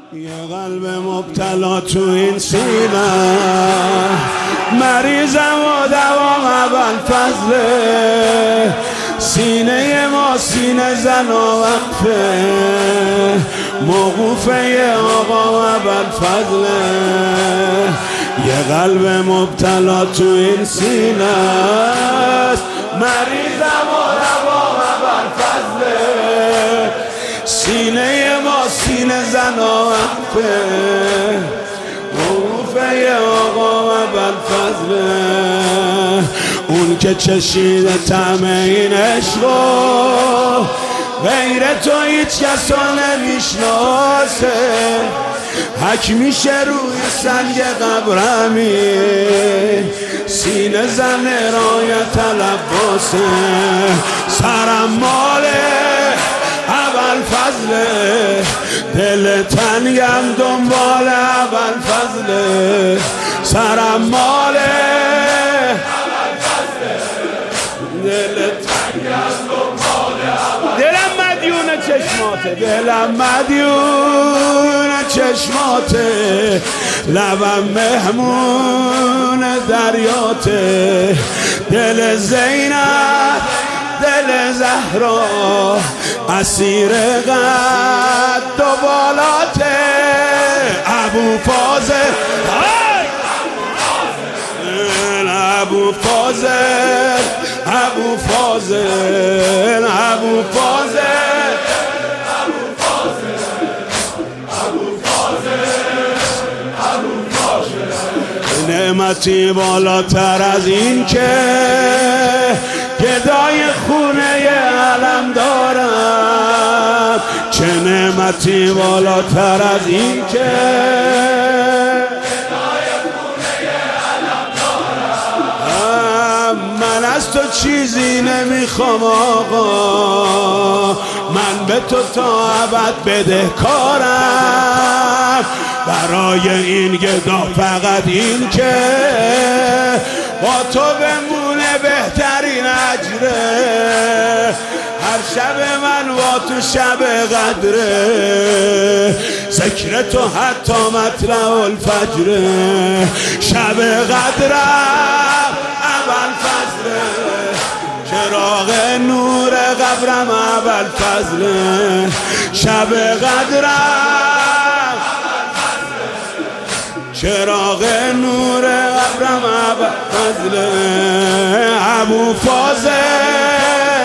یه قلب مبتلا تو این سینه، مریضم و دوام اول فضله. سینه ما سینه زن و وقفه، موقوفه آقا اول فضله. یه قلب مبتلا تو این سینه است، مریضم و دوام اول فضله. سینه ما سینه زن و وقفه، موقوفه آقا اول فضله. اون که چشیده طعم این عشقو، غیر تو هیچ کس رو نمیشناسه. حک میشه روی سنگ قبرمی، سینه زن رایت لباسه. سرم ماله اول فضله، دل تنگم دنبال اول فضله. سرم ماله اول فضله، دل تنگم دنبال اول. دلم مدیون چشماته، دلم مدیون چشماته. لبم مهمون دریاته. دل زینب دل زهرا، اسیر قد و بالاته. ابو فاضل ابو فاضل ابو فاضل ابو فاضل نعمتی بالاتر از این که گدای خونه علم دارم. چه نعمتی بالاتر از این که گدای خونه علم دارم. من از تو چیزی نمیخوام آقا، من به تو تا ابد بدهکارم. برای این گدا فقط این که با تو بمونه بهترین اجره. هر شب من با تو شب قدره، ذکر تو حتی مطلع الفجره. شب قدرم اول فضله، چراغ نور قبرم اول فضله. شب قدرم چراغ نور قبرم اول فضله. ابو فاضل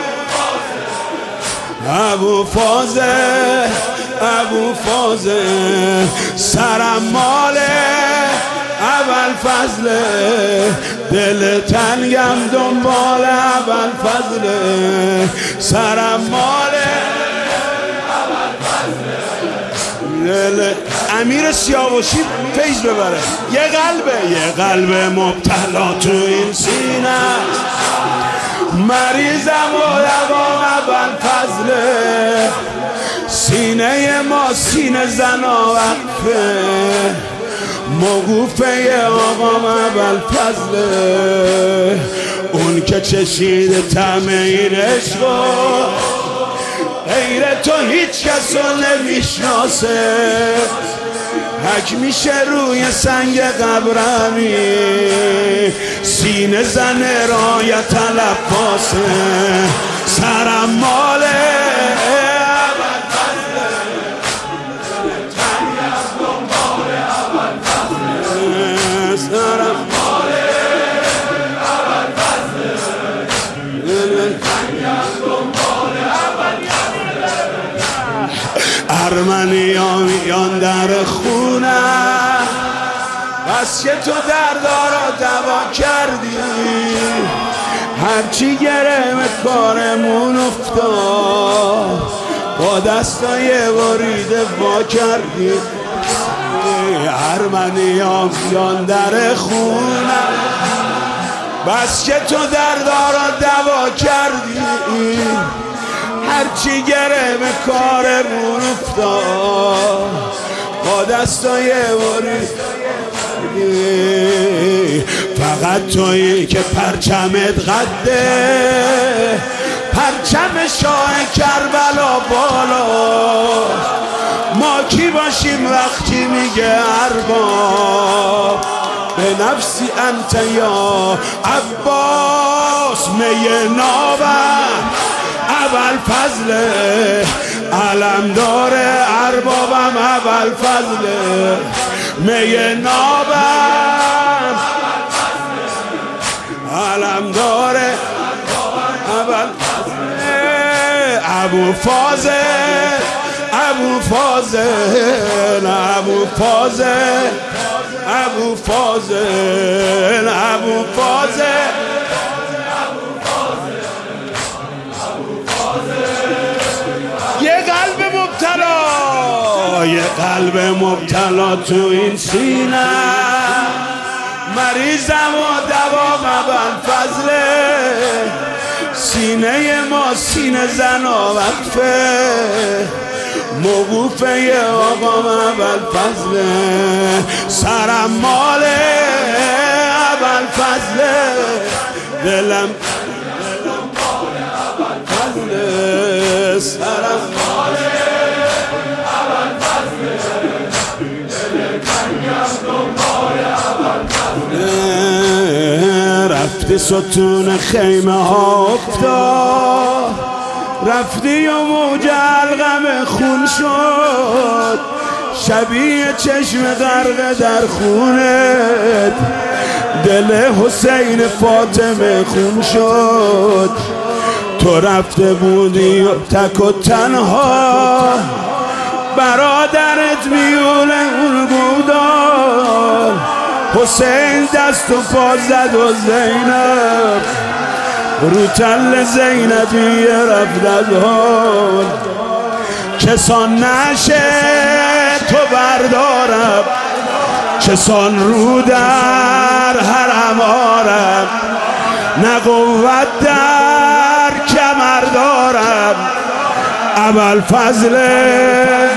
ابو فاضل ابو فاضل. سرم ماله اول فضله، دل تنگم دنبال اول فضله. سرم ماله اول فضله. امیر سیاوشی فیض ببره. یه قلب مبتلا تو این سینه، مریضم و دوام اول فضله. سینه ما سینه زن و وقفه، موقوفه آقام اول فضله. اون که چشیده طعم این عشقو، غیر تو هیچ کس رو نمیشناسه. حک میشه روی سنگ قبرمی، سینه زن رایت لباسه. سرم ماله اول فضله، تنگم دنبال اول فضله. سرم ماله اول فضله، تنگم دنبال اول فضله. ارمنیان در خونه، بس که تو دردارا دوا کردی. هرچی گرم کارمون افتاد، با دستای وریده وا کردی. ارمنیان در خونه، بس که تو دردارا دوا کردی. هرچی گرم کارمون افتاد، با دستای وریده. فقط تویی که پرچمت قده، پرچم شاه کربلا بالا. ما کی باشیم وقتی میگه ارباب به نفسی انت یا عباس می نابم ابوالفضل علم داره اربابم ابوالفضل می نابم علم داره ابو فاضل ابو فاضل ابو فاضل ابو فاضل ابو فاضل یه قلب مبتلا یه قلب مبتلا تو این سینه مریضم و دوام ابوالفضل سینه ما سینه زن و وقفه موقوفه آقام ابوالفضل سرم مال ابوالفضل دلم مال ابوالفضل سرم مال ابوالفضل رفتی ستون خیمه ها افتاد رفتی و موج الغم خون شد شبیه چشم غرق در خونت دل حسین فاطمه خون شد تو رفته بودی و تک و تنها برادرت میون اون بودار حسین دست و پا زد و زینب رو تل زینبی رفت از حال کسان نشه تو بردارم کسان رو در حرم آرم نه قوت در کمر دارم ابوالفضل